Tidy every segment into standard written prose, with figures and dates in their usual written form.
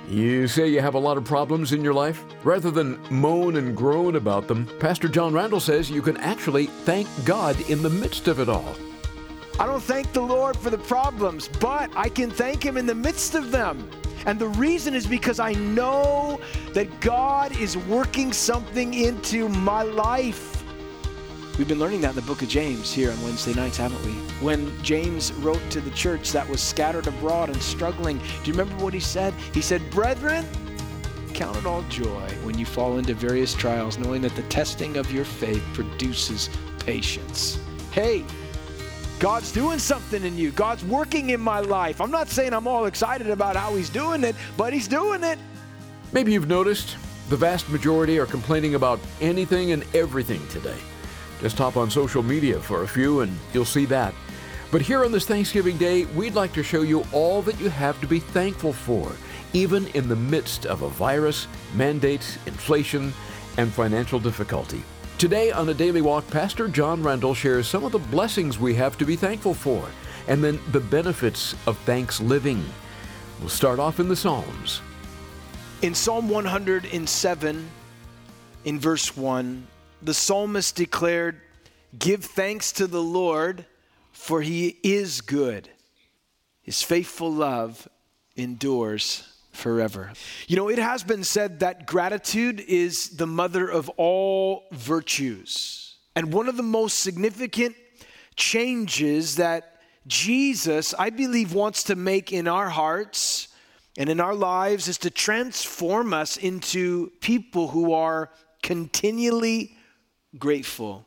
You say you have a lot of problems in your life? Rather than moan and groan about them, Pastor John Randall says you can actually thank God in the midst of it all. I don't thank the Lord for the problems, but I can thank Him in the midst of them. And the reason is because I know that God is working something into my life. We've been learning that in the book of James here on Wednesday nights, haven't we? When James wrote to the church that was scattered abroad and struggling, do you remember what he said? He said, "Brethren, count it all joy when you fall into various trials, knowing that the testing of your faith produces patience." Hey, God's doing something in you. God's working in my life. I'm not saying I'm all excited about how He's doing it, but He's doing it. Maybe you've noticed the vast majority are complaining about anything and everything today. Just hop on social media for a few and you'll see that. But here on this Thanksgiving Day, we'd like to show you all that you have to be thankful for, even in the midst of a virus, mandates, inflation, and financial difficulty. Today on A Daily Walk, Pastor John Randall shares some of the blessings we have to be thankful for, and then the benefits of thanks living. We'll start off in the Psalms. In Psalm 107, in verse 1, the psalmist declared, "Give thanks to the Lord, for He is good. His faithful love endures forever." You know, it has been said that gratitude is the mother of all virtues. And one of the most significant changes that Jesus, I believe, wants to make in our hearts and in our lives is to transform us into people who are continually grateful.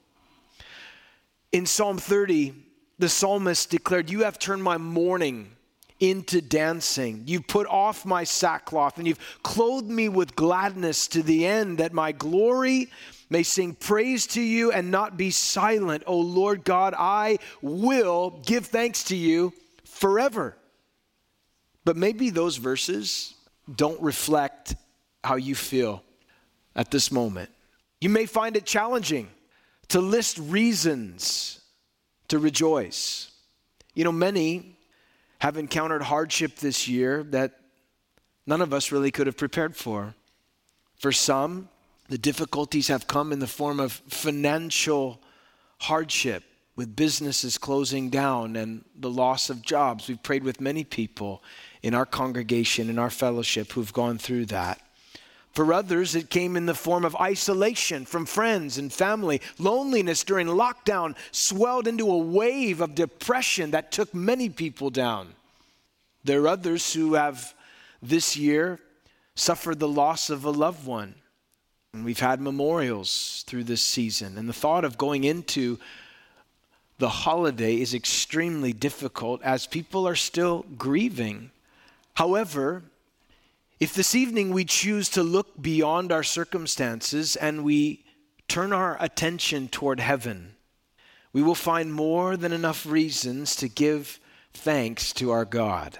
In Psalm 30, the psalmist declared, "You have turned my mourning into dancing. You've put off my sackcloth, and you've clothed me with gladness to the end that my glory may sing praise to you and not be silent. O Lord God, I will give thanks to you forever." But maybe those verses don't reflect how you feel at this moment. You may find it challenging to list reasons to rejoice. You know, many have encountered hardship this year that none of us really could have prepared for. For some, the difficulties have come in the form of financial hardship, with businesses closing down and the loss of jobs. We've prayed with many people in our congregation, in our fellowship, who've gone through that. For others, it came in the form of isolation from friends and family. Loneliness during lockdown swelled into a wave of depression that took many people down. There are others who have this year suffered the loss of a loved one. And we've had memorials through this season. And the thought of going into the holiday is extremely difficult as people are still grieving. However, if this evening we choose to look beyond our circumstances and we turn our attention toward heaven, we will find more than enough reasons to give thanks to our God.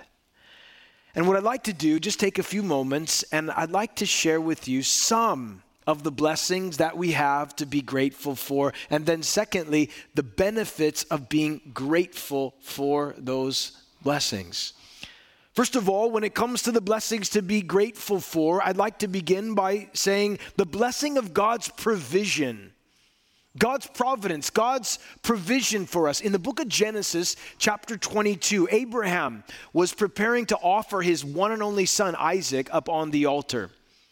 And what I'd like to do, just take a few moments, and I'd like to share with you some of the blessings that we have to be grateful for, and then secondly, the benefits of being grateful for those blessings. First of all, when it comes to the blessings to be grateful for, I'd like to begin by saying the blessing of God's provision. God's providence, God's provision for us. In the book of Genesis, chapter 22, Abraham was preparing to offer his one and only son, Isaac, up on the altar.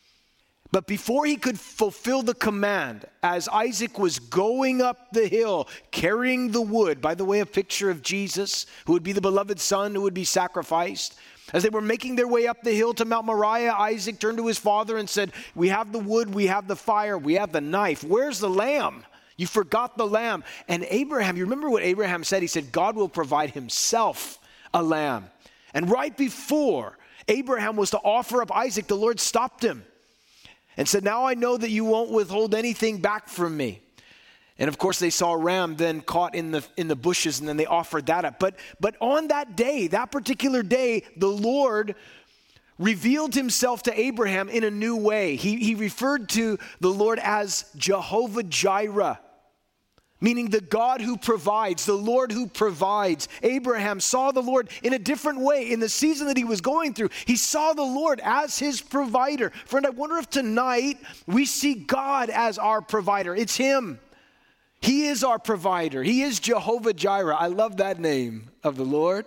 But before he could fulfill the command, as Isaac was going up the hill, carrying the wood, by the way, a picture of Jesus, who would be the beloved son who would be sacrificed. As they were making their way up the hill to Mount Moriah, Isaac turned to his father and said, "We have the wood, we have the fire, we have the knife. Where's the lamb? You forgot the lamb." And Abraham, you remember what Abraham said? He said, God will provide himself a lamb. And right before Abraham was to offer up Isaac, the Lord stopped him and said, "Now I know that you won't withhold anything back from me." And of course, they saw a ram then caught in the bushes, and then they offered that up. But on that day, that particular day, the Lord revealed himself to Abraham in a new way. He referred to the Lord as Jehovah Jireh, meaning the God who provides, the Lord who provides. Abraham saw the Lord in a different way. In the season that he was going through, he saw the Lord as his provider. Friend, I wonder if tonight we see God as our provider. It's him. He is our provider. He is Jehovah Jireh. I love that name of the Lord.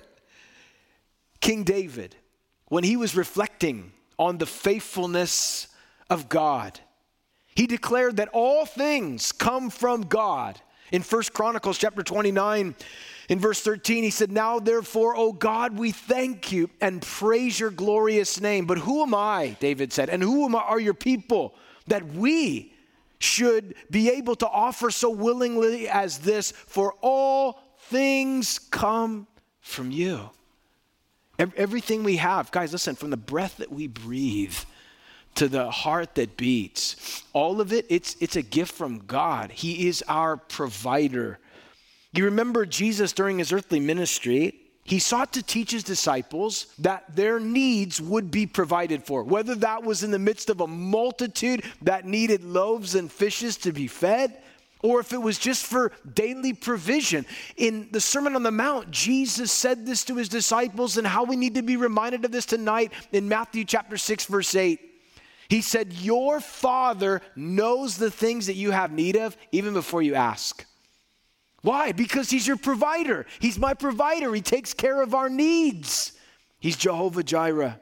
King David, when he was reflecting on the faithfulness of God, he declared that all things come from God. In 1 Chronicles chapter 29, in verse 13, he said, "Now therefore, O God, we thank you and praise your glorious name. But who am I," David said, "and are your people that we should be able to offer so willingly as this? For all things come from you." Everything we have, guys, listen, from the breath that we breathe to the heart that beats, all of it, it's a gift from God. He is our provider. You remember Jesus during his earthly ministry, he sought to teach his disciples that their needs would be provided for, whether that was in the midst of a multitude that needed loaves and fishes to be fed, or if it was just for daily provision. In the Sermon on the Mount, Jesus said this to his disciples, and how we need to be reminded of this tonight in Matthew chapter 6, verse 8. He said, "Your Father knows the things that you have need of even before you ask." Why? Because he's your provider. He's my provider. He takes care of our needs. He's Jehovah Jireh.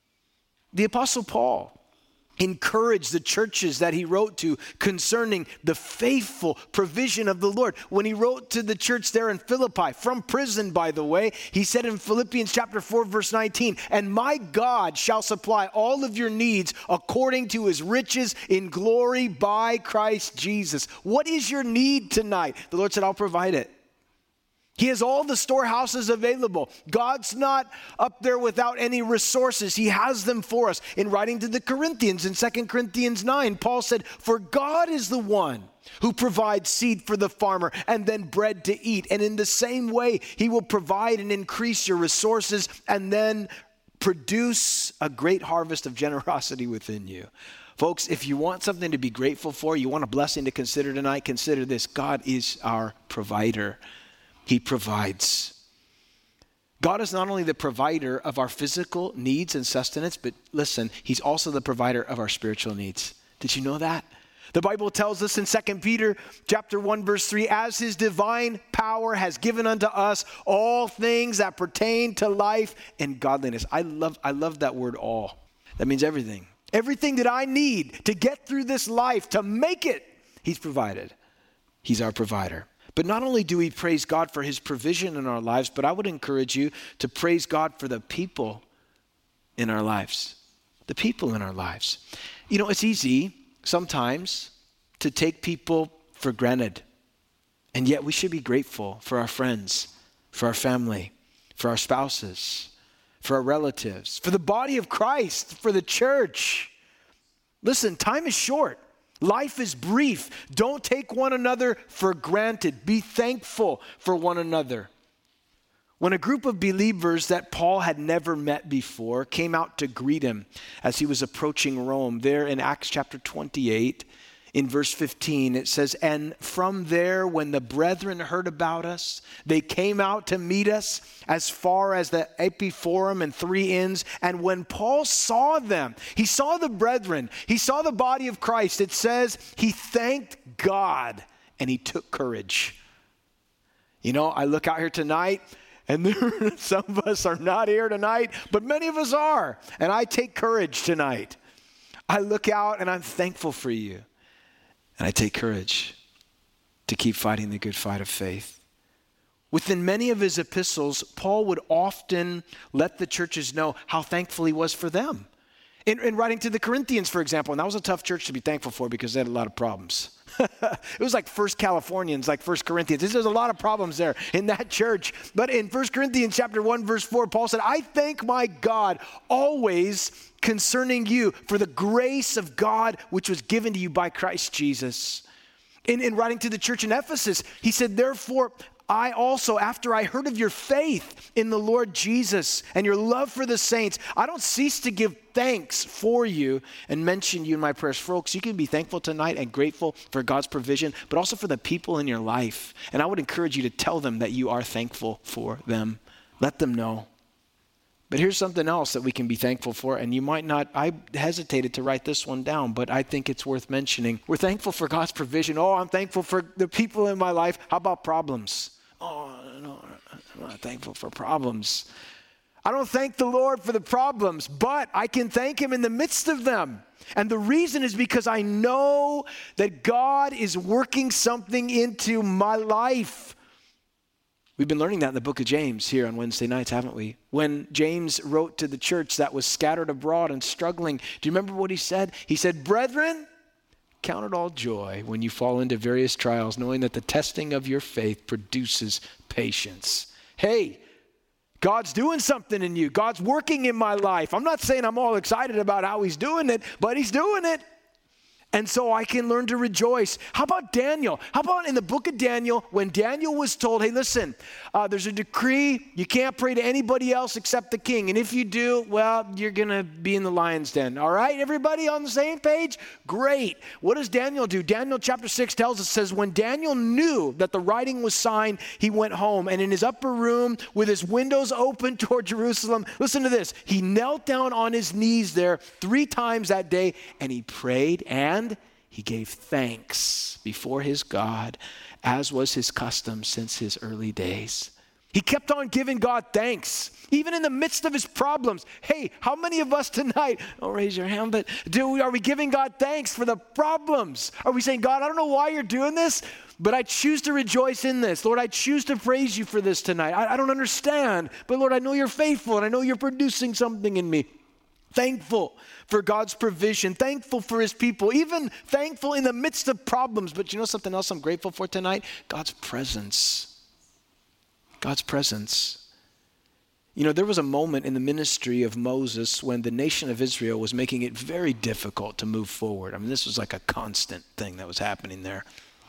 The Apostle Paul encouraged the churches that he wrote to concerning the faithful provision of the Lord. When he wrote to the church there in Philippi, from prison, by the way, he said in Philippians chapter 4, verse 19, "And my God shall supply all of your needs according to his riches in glory by Christ Jesus." What is your need tonight? The Lord said, "I'll provide it." He has all the storehouses available. God's not up there without any resources. He has them for us. In writing to the Corinthians in 2 Corinthians 9, Paul said, "For God is the one who provides seed for the farmer and then bread to eat. And in the same way, he will provide and increase your resources and then produce a great harvest of generosity within you." Folks, if you want something to be grateful for, you want a blessing to consider tonight, consider this: God is our provider. He provides. God is not only the provider of our physical needs and sustenance, but listen, he's also the provider of our spiritual needs. Did you know that? The Bible tells us in 2 Peter chapter 1, verse 3, "As his divine power has given unto us all things that pertain to life and godliness." I love that word, all. That means everything. Everything that I need to get through this life, to make it, he's provided. He's our provider. But not only do we praise God for his provision in our lives, but I would encourage you to praise God for the people in our lives. The people in our lives. You know, it's easy sometimes to take people for granted. And yet we should be grateful for our friends, for our family, for our spouses, for our relatives, for the body of Christ, for the church. Listen, time is short. Life is brief. Don't take one another for granted. Be thankful for one another. When a group of believers that Paul had never met before came out to greet him as he was approaching Rome, there in Acts chapter 28, in verse 15, it says, "And from there, when the brethren heard about us, they came out to meet us as far as the Epiphorum and 3 Inns. And when Paul saw them," he saw the brethren, he saw the body of Christ, it says, "he thanked God and he took courage." You know, I look out here tonight, and some of us are not here tonight, but many of us are. And I take courage tonight. I look out and I'm thankful for you. And I take courage to keep fighting the good fight of faith. Within many of his epistles, Paul would often let the churches know how thankful he was for them. In writing to the Corinthians, for example, and that was a tough church to be thankful for because they had a lot of problems. It was like First Californians, like First Corinthians. There's a lot of problems there in that church. But in 1 Corinthians chapter 1, verse 4, Paul said, "I thank my God always concerning you for the grace of God which was given to you by Christ Jesus." In writing to the church in Ephesus, he said, "Therefore, I also, after I heard of your faith in the Lord Jesus and your love for the saints, I don't cease to give thanks for you and mention you in my prayers. Folks, you can be thankful tonight and grateful for God's provision, but also for the people in your life. And I would encourage you to tell them that you are thankful for them. Let them know. But here's something else that we can be thankful for, and you might not, I hesitated to write this one down, but I think it's worth mentioning. We're thankful for God's provision. Oh, I'm thankful for the people in my life. How about problems? Oh, no, I'm not thankful for problems. I don't thank the Lord for the problems, but I can thank him in the midst of them. And the reason is because I know that God is working something into my life. We've been learning that in the book of James here on Wednesday nights, haven't we? When James wrote to the church that was scattered abroad and struggling, do you remember what he said? He said, "Brethren, count it all joy when you fall into various trials, knowing that the testing of your faith produces patience." Hey, God's doing something in you. God's working in my life. I'm not saying I'm all excited about how he's doing it, but he's doing it. And so I can learn to rejoice. How about Daniel? How about in the book of Daniel, when Daniel was told, hey, listen, there's a decree. You can't pray to anybody else except the king. And if you do, well, you're going to be in the lion's den. All right, everybody on the same page? Great. What does Daniel do? Daniel chapter 6 tells us, says, when Daniel knew that the writing was signed, he went home. And in his upper room with his windows open toward Jerusalem, listen to this. He knelt down on his knees there 3 times that day, and he prayed and he gave thanks before his God, as was his custom since his early days. He kept on giving God thanks, even in the midst of his problems. Hey, how many of us tonight, don't raise your hand, but are we giving God thanks for the problems? Are we saying, God, I don't know why you're doing this, but I choose to rejoice in this. Lord, I choose to praise you for this tonight. I don't understand, but Lord, I know you're faithful and I know you're producing something in me. Thankful for God's provision, thankful for his people, even thankful in the midst of problems. But you know something else I'm grateful for tonight? God's presence. God's presence. You know, there was a moment in the ministry of Moses when the nation of Israel was making it very difficult to move forward. I mean, this was like a constant thing that was happening there.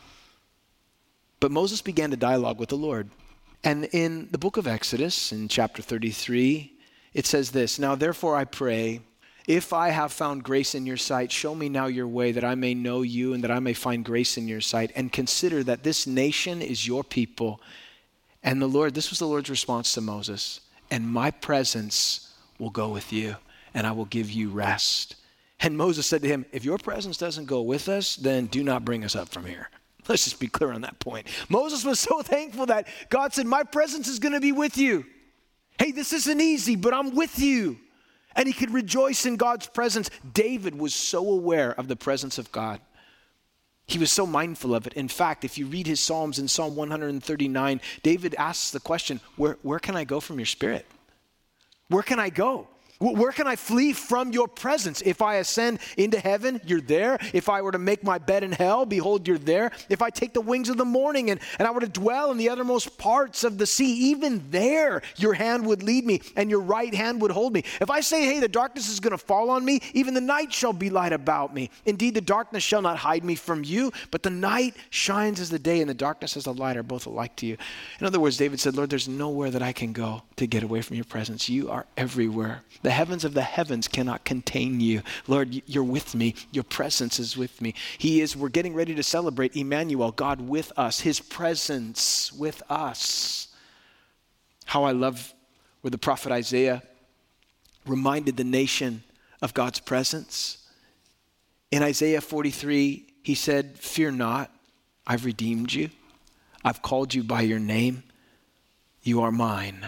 But Moses began to dialogue with the Lord. And in the book of Exodus, in chapter 33, it says this, "Now therefore I pray, if I have found grace in your sight, show me now your way that I may know you and that I may find grace in your sight. And consider that this nation is your people." And the Lord, this was the Lord's response to Moses, "And my presence will go with you and I will give you rest." And Moses said to him, "If your presence doesn't go with us, then do not bring us up from here." Let's just be clear on that point. Moses was so thankful that God said, my presence is going to be with you. Hey, this isn't easy, but I'm with you. And he could rejoice in God's presence. David was so aware of the presence of God. He was so mindful of it. In fact, if you read his Psalms in Psalm 139, David asks the question, where can I go from your spirit? Where can I go? Where can I flee from your presence? If I ascend into heaven, you're there. If I were to make my bed in hell, behold, you're there. If I take the wings of the morning and I were to dwell in the uttermost parts of the sea, even there your hand would lead me and your right hand would hold me. If I say, hey, the darkness is going to fall on me, even the night shall be light about me. Indeed, the darkness shall not hide me from you, but the night shines as the day and the darkness as the light are both alike to you. In other words, David said, Lord, there's nowhere that I can go to get away from your presence. You are everywhere. The heavens of the heavens cannot contain you. Lord, you're with me. Your presence is with me. We're getting ready to celebrate Emmanuel, God with us, his presence with us. How I love where the prophet Isaiah reminded the nation of God's presence. In Isaiah 43, he said, "Fear not, I've redeemed you. I've called you by your name. You are mine.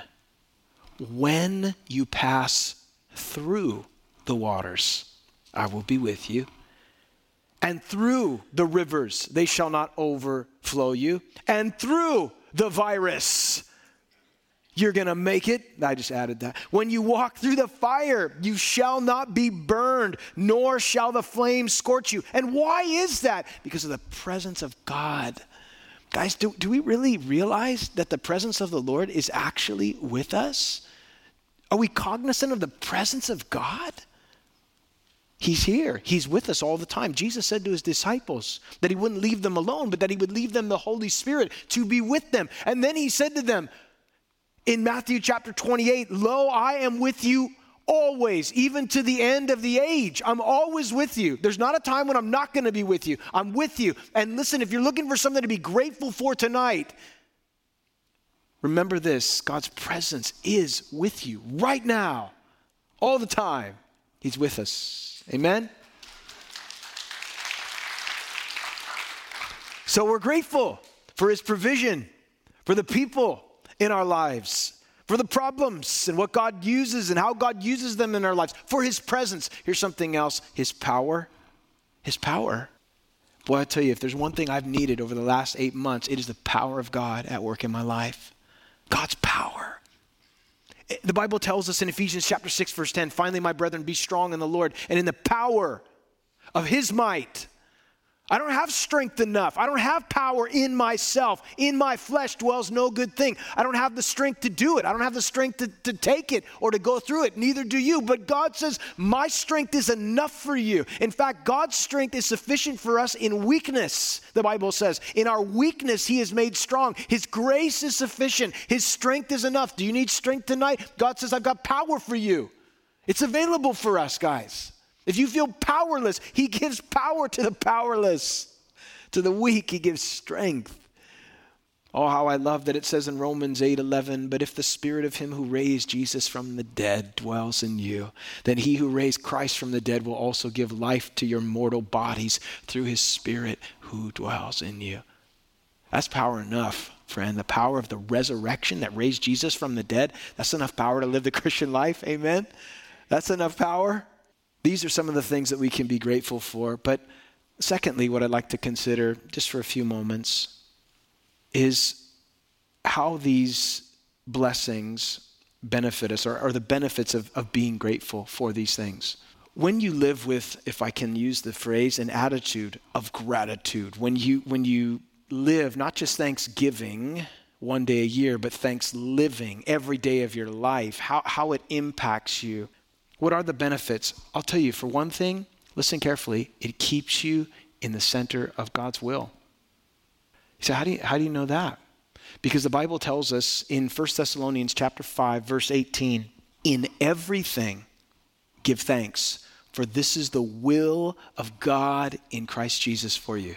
When you pass through the waters, I will be with you. And through the rivers, they shall not overflow you. And through the virus, you're going to make it." I just added that. "When you walk through the fire, you shall not be burned, nor shall the flames scorch you." And why is that? Because of the presence of God. Guys, do we really realize that the presence of the Lord is actually with us? Are we cognizant of the presence of God? He's here. He's with us all the time. Jesus said to his disciples that he wouldn't leave them alone, but that he would leave them the Holy Spirit to be with them. And then he said to them in Matthew chapter 28, lo, I am with you always, even to the end of the age. I'm always with you. There's not a time when I'm not going to be with you. I'm with you. And listen, if you're looking for something to be grateful for tonight, remember this: God's presence is with you right now, all the time. He's with us. Amen? So we're grateful for his provision, for the people in our lives, for the problems and what God uses and how God uses them in our lives, for his presence. Here's something else: his power. His power. Boy, I tell you, if there's one thing I've needed over the last 8 months, it is the power of God at work in my life. God's power. The Bible tells us in Ephesians chapter 6, verse 10, finally, my brethren, be strong in the Lord and in the power of his might. I don't have strength enough. I don't have power in myself. In my flesh dwells no good thing. I don't have the strength to do it. I don't have the strength to take it or to go through it. Neither do you. But God says, my strength is enough for you. In fact, God's strength is sufficient for us in weakness, the Bible says. In our weakness, he is made strong. His grace is sufficient. His strength is enough. Do you need strength tonight? God says, I've got power for you. It's available for us, guys. If you feel powerless, he gives power to the powerless. To the weak, he gives strength. Oh, how I love that it says in Romans 8:11, but if the spirit of him who raised Jesus from the dead dwells in you, then he who raised Christ from the dead will also give life to your mortal bodies through his spirit who dwells in you. That's power enough, friend. The power of the resurrection that raised Jesus from the dead, that's enough power to live the Christian life. Amen? That's enough power. These are some of the things that we can be grateful for. But secondly, what I'd like to consider just for a few moments is how these blessings benefit us, or the benefits of being grateful for these things. When you live with, if I can use the phrase, an attitude of gratitude, when you live not just Thanksgiving one day a year, but thanks living every day of your life, how it impacts you. What are the benefits? I'll tell you, for one thing, listen carefully, it keeps you in the center of God's will. You say, how do you know that? Because the Bible tells us in 1 Thessalonians chapter 5, verse 18, in everything give thanks, for this is the will of God in Christ Jesus for you.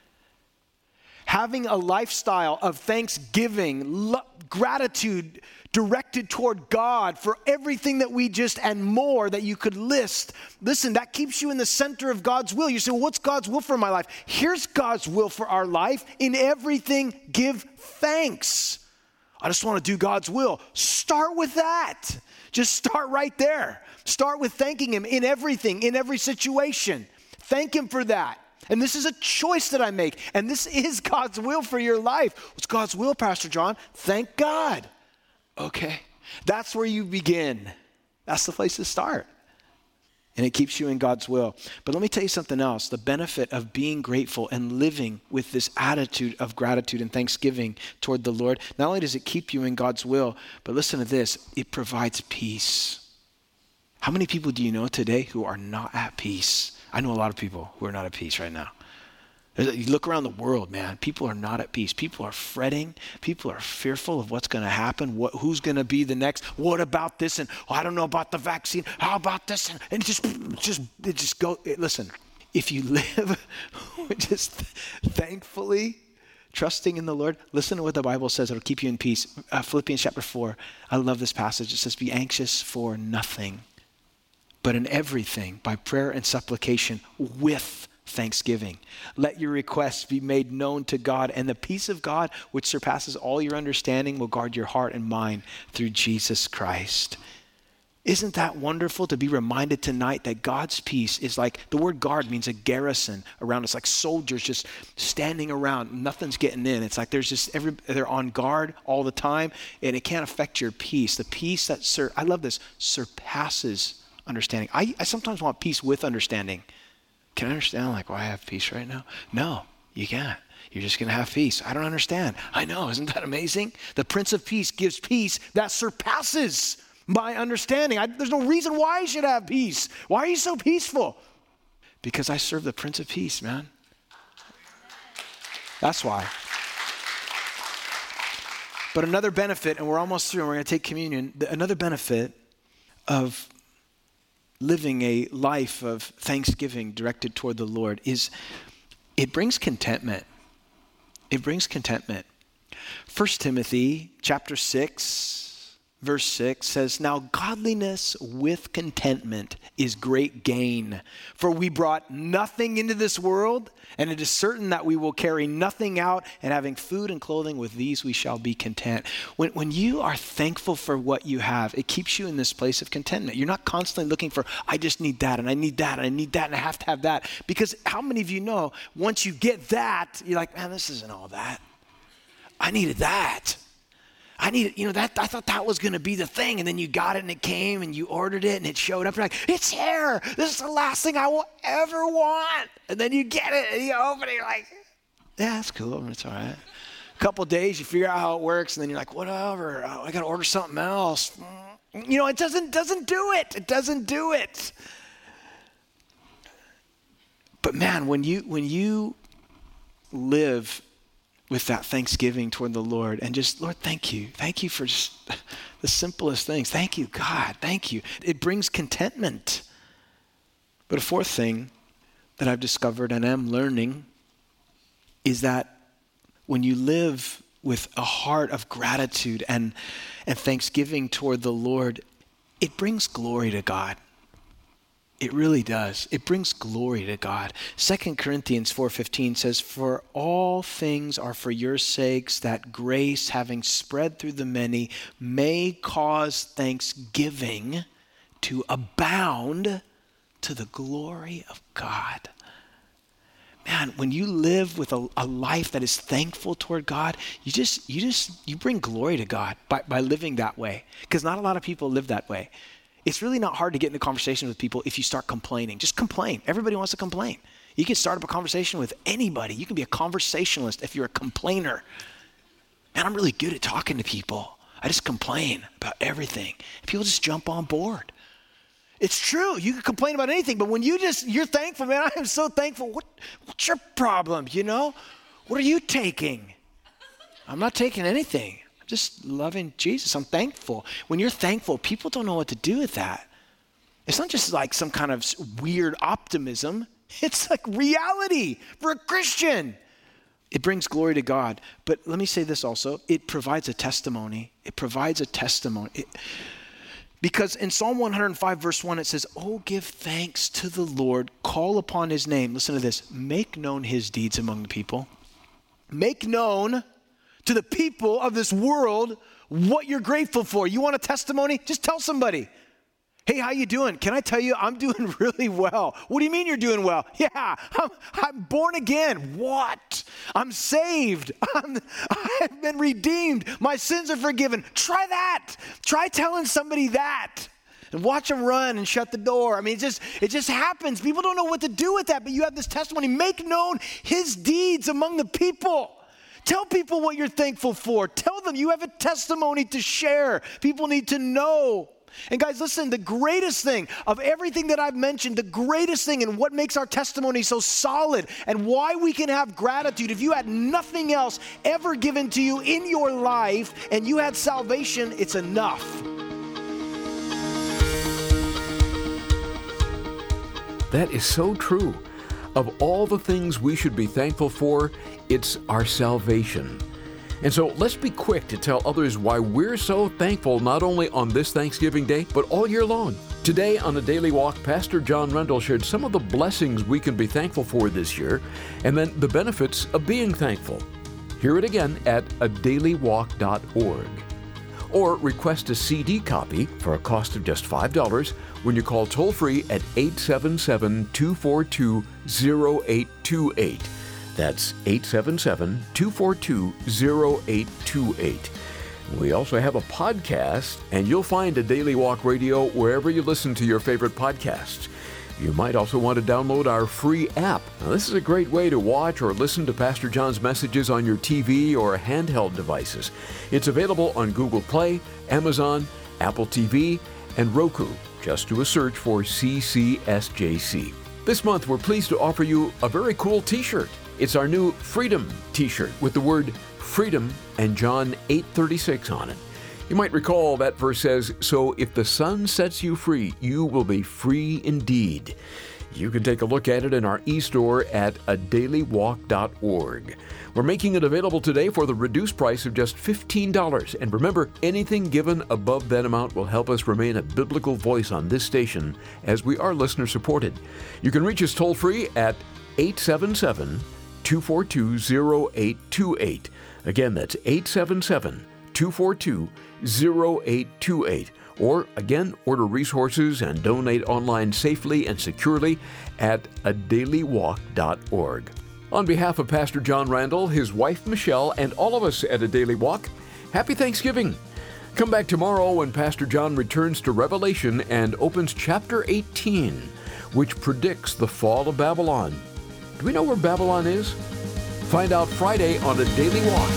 Having a lifestyle of thanksgiving, gratitude directed toward God for everything that we just, and more that you could list. Listen, that keeps you in the center of God's will. You say, well, what's God's will for my life? Here's God's will for our life. In everything, give thanks. I just want to do God's will. Start with that. Just start right there. Start with thanking him in everything, in every situation. Thank him for that. And this is a choice that I make. And this is God's will for your life. What's God's will, Pastor John? Thank God. Okay. That's where you begin. That's the place to start. And it keeps you in God's will. But let me tell you something else. The benefit of being grateful and living with this attitude of gratitude and thanksgiving toward the Lord, not only does it keep you in God's will, but listen to this, it provides peace. How many people do you know today who are not at peace? I know a lot of people who are not at peace right now. You look around the world, man, people are not at peace. People are fretting. People are fearful of what's going to happen, who's going to be the next. What about this? And I don't know about the vaccine. How about this? And just go. Listen, if you live just thankfully trusting in the Lord, listen to what the Bible says. It'll keep you in peace. Philippians chapter 4. I love this passage. It says, be anxious for nothing, but in everything, by prayer and supplication, with thanksgiving. Let your requests be made known to God, and the peace of God, which surpasses all your understanding, will guard your heart and mind through Jesus Christ. Isn't that wonderful to be reminded tonight that God's peace is like, the word guard means a garrison around us, like soldiers just standing around, nothing's getting in. It's like they're on guard all the time, and it can't affect your peace. The peace that, I love this, surpasses understanding. I sometimes want peace with understanding. Can I understand like why I have peace right now? No, you can't. You're just going to have peace. I don't understand. I know. Isn't that amazing? The Prince of Peace gives peace that surpasses my understanding. There's no reason why I should have peace. Why are you so peaceful? Because I serve the Prince of Peace, man. That's why. But another benefit, and we're almost through, and we're going to take communion. Another benefit of living a life of thanksgiving directed toward the Lord is it brings contentment. It brings contentment. 1 Timothy chapter 6, verse 6 says, "Now godliness with contentment is great gain. For we brought nothing into this world, and it is certain that we will carry nothing out, and having food and clothing, with these we shall be content." When you are thankful for what you have, it keeps you in this place of contentment. You're not constantly looking for, I just need that, and I need that, and I need that, and I have to have that. Because how many of you know, once you get that, you're like, man, this isn't all that. I needed that. I thought that was going to be the thing. And then you got it and it came and you ordered it and it showed up. You're like, it's here. This is the last thing I will ever want. And then you get it and you open it. You're like, yeah, that's cool. It's all right. A couple of days, you figure out how it works. And then you're like, whatever. I got to order something else. It doesn't do it. It doesn't do it. But man, when you live with that thanksgiving toward the Lord and just, Lord, thank you. Thank you for just the simplest things. Thank you, God. Thank you. It brings contentment. But a fourth thing that I've discovered and am learning is that when you live with a heart of gratitude and thanksgiving toward the Lord, it brings glory to God. It really does. It brings glory to God. 2 Corinthians 4:15 says, "For all things are for your sakes, that grace, having spread through the many, may cause thanksgiving to abound to the glory of God." Man, when you live with a life that is thankful toward God, you bring glory to God by living that way. Because not a lot of people live that way. It's really not hard to get into conversation with people if you start complaining. Just complain. Everybody wants to complain. You can start up a conversation with anybody. You can be a conversationalist if you're a complainer. Man, I'm really good at talking to people. I just complain about everything. People just jump on board. It's true. You can complain about anything, but when you're thankful, man, I am so thankful. What's your problem, What are you taking? I'm not taking anything. Just loving Jesus. I'm thankful. When you're thankful, people don't know what to do with that. It's not just like some kind of weird optimism. It's like reality for a Christian. It brings glory to God. But let me say this also. It provides a testimony. It provides a testimony. Because in Psalm 105 verse 1, it says, "Oh, give thanks to the Lord. Call upon his name." Listen to this. "Make known his deeds among the people." Make known to the people of this world what you're grateful for. You want a testimony? Just tell somebody. Hey, how you doing? Can I tell you I'm doing really well? What do you mean you're doing well? Yeah, I'm born again. What? I'm saved. I've been redeemed. My sins are forgiven. Try that. Try telling somebody that. And watch them run and shut the door. I mean, it just happens. People don't know what to do with that, but you have this testimony. Make known his deeds among the people. Tell people what you're thankful for. Tell them you have a testimony to share. People need to know. And guys, listen, the greatest thing of everything that I've mentioned, the greatest thing and what makes our testimony so solid and why we can have gratitude, if you had nothing else ever given to you in your life and you had salvation, it's enough. That is so true. Of all the things we should be thankful for, it's our salvation. And so let's be quick to tell others why we're so thankful not only on this Thanksgiving Day, but all year long. Today on A Daily Walk, Pastor John Rendell shared some of the blessings we can be thankful for this year, and then the benefits of being thankful. Hear it again at adailywalk.org. Or request a CD copy for a cost of just $5 when you call toll-free at 877-242-0828. That's 877-242-0828. We also have a podcast, and you'll find A Daily Walk Radio wherever you listen to your favorite podcasts. You might also want to download our free app. Now, this is a great way to watch or listen to Pastor John's messages on your TV or handheld devices. It's available on Google Play, Amazon, Apple TV, and Roku. Just do a search for CCSJC. This month, we're pleased to offer you a very cool t-shirt. It's our new Freedom t-shirt with the word freedom and John 8:36 on it. You might recall that verse says, "So if the Son sets you free, you will be free indeed." You can take a look at it in our e-store at adailywalk.org. We're making it available today for the reduced price of just $15. And remember, anything given above that amount will help us remain a biblical voice on this station as we are listener-supported. You can reach us toll-free at 877-242-0828. Again, that's 877-242-0828. Or, again, order resources and donate online safely and securely at adailywalk.org. On behalf of Pastor John Randall, his wife Michelle, and all of us at A Daily Walk, happy Thanksgiving. Come back tomorrow when Pastor John returns to Revelation and opens chapter 18, which predicts the fall of Babylon. Do we know where Babylon is? Find out Friday on A Daily Walk.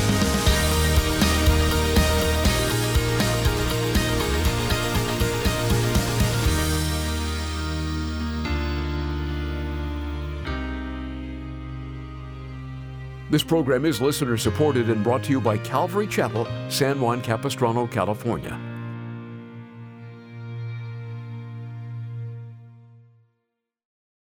This program is listener-supported and brought to you by Calvary Chapel, San Juan Capistrano, California.